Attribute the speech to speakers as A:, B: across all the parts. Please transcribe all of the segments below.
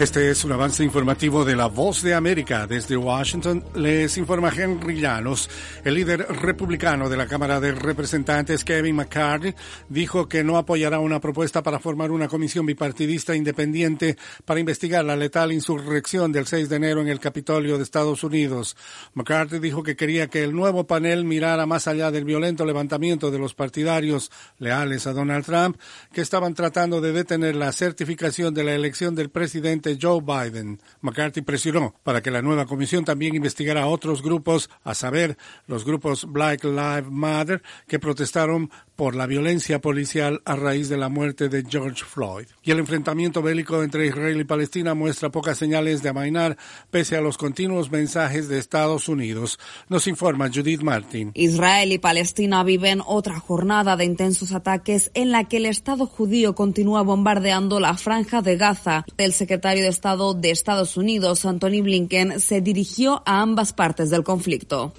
A: Este es un avance informativo de La Voz de América. Desde Washington les informa Henry Llanos. El líder republicano de la Cámara de Representantes, Kevin McCarthy, dijo que no apoyará una propuesta para formar una comisión bipartidista independiente para investigar la letal insurrección del 6 de enero en el Capitolio de Estados Unidos. McCarthy dijo que quería que el nuevo panel mirara más allá del violento levantamiento de los partidarios leales a Donald Trump, que estaban tratando de detener la certificación de la elección del presidente Joe Biden. McCarthy presionó para que la nueva comisión también investigara a otros grupos, a saber, los grupos Black Lives Matter, que protestaron por la violencia policial a raíz de la muerte de George Floyd. Y el enfrentamiento bélico entre Israel y Palestina muestra pocas señales de amainar, pese a los continuos mensajes de Estados Unidos. Nos informa Judith Martin.
B: Israel y Palestina viven otra jornada de intensos ataques en la que el Estado judío continúa bombardeando la franja de Gaza. El secretario de Estado de Estados Unidos, Anthony Blinken, se dirigió a ambas partes del conflicto.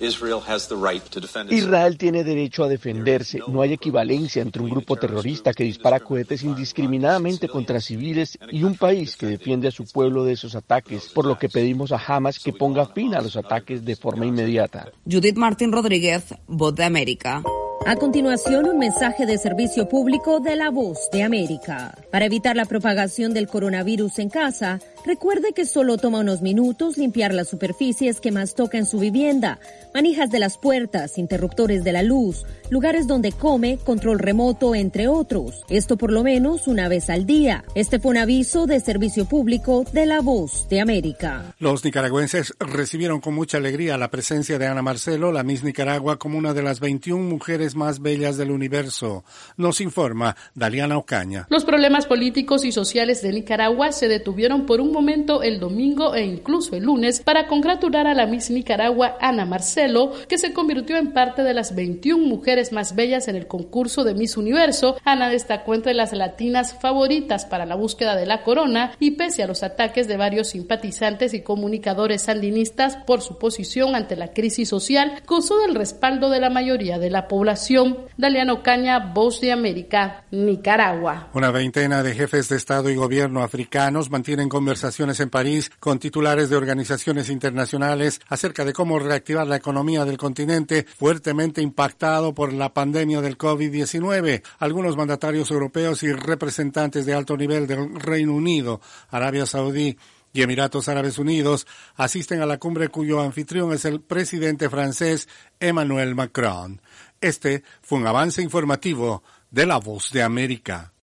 C: Israel tiene derecho a defenderse. No hay equivalencia entre un grupo terrorista que dispara cohetes indiscriminadamente contra civiles y un país que defiende a su pueblo de esos ataques, por lo que pedimos a Hamas que ponga fin a los ataques de forma inmediata.
B: Judith Martín Rodríguez, Voz de América.
D: A continuación, un mensaje de servicio público de La Voz de América. Para evitar la propagación del coronavirus en casa, recuerde que solo toma unos minutos limpiar las superficies que más toca en su vivienda, manijas de las puertas, interruptores de la luz, lugares donde come, control remoto, entre otros. Esto por lo menos una vez al día. Este fue un aviso de servicio público de La Voz de América.
A: Los nicaragüenses recibieron con mucha alegría la presencia de Ana Marcelo, la Miss Nicaragua, como una de las 21 mujeres más bellas del universo. Nos informa Daliana Ocaña.
E: Los problemas políticos y sociales de Nicaragua se detuvieron por un momento el domingo e incluso el lunes para congratular a la Miss Nicaragua Ana Marcelo, que se convirtió en parte de las 21 mujeres más bellas en el concurso de Miss Universo. Ana destacó entre las latinas favoritas para la búsqueda de la corona y pese a los ataques de varios simpatizantes y comunicadores sandinistas por su posición ante la crisis social, gozó del respaldo de la mayoría de la población. Daliana Ocaña, Voz de América, Nicaragua.
A: Una veintena de jefes de Estado y gobierno africanos mantienen conversaciones en París con titulares de organizaciones internacionales acerca de cómo reactivar la economía del continente fuertemente impactado por la pandemia del COVID-19. Algunos mandatarios europeos y representantes de alto nivel del Reino Unido, Arabia Saudí y Emiratos Árabes Unidos asisten a la cumbre cuyo anfitrión es el presidente francés Emmanuel Macron. Este fue un avance informativo de La Voz de América.